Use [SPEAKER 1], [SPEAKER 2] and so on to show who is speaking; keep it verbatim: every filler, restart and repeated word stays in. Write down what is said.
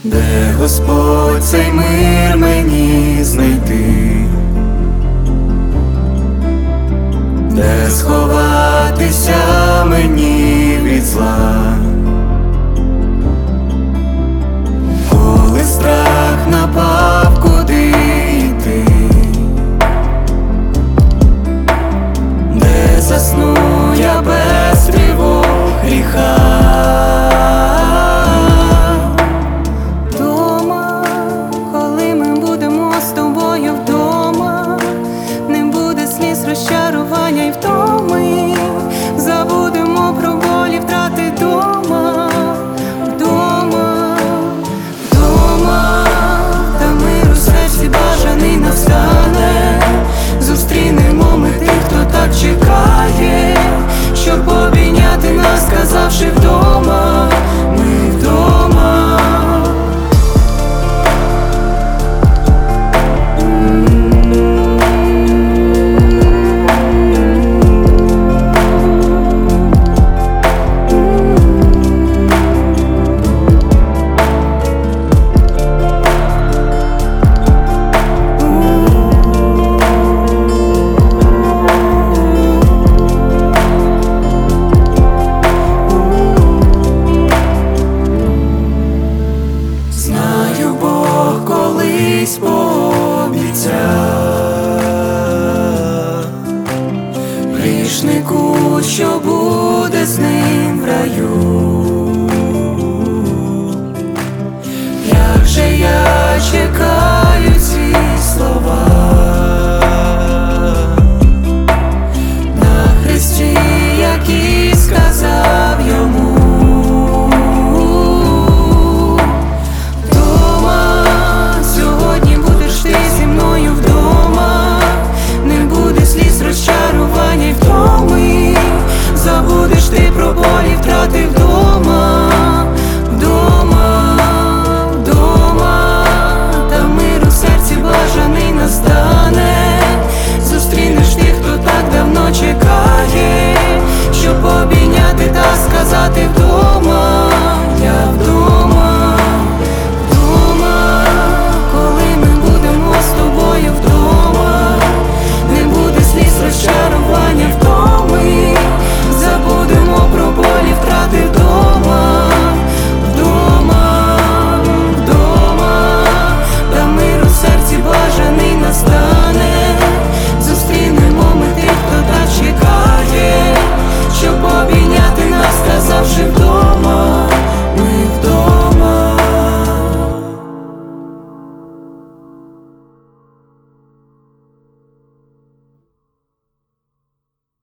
[SPEAKER 1] де Господь цей мир мені знайти, де сховатися мені від зла, коли страх напав, куди йти, де засну я без тривог гріха.
[SPEAKER 2] Дома, коли ми будемо з тобою вдома, не буде сліз, розчарування й втоми, забудемо про болі, втрати дома, вдома, вдома, та мир у серці бажаний настане, зустрінемо ми тих, хто так чекає, щоб обійняти нас, сказавши вдома, ми вдома.
[SPEAKER 1] Знаю, Бог колись пообіцяв грішнику, що буде з ним в раю. Як же я чекаю ці слова,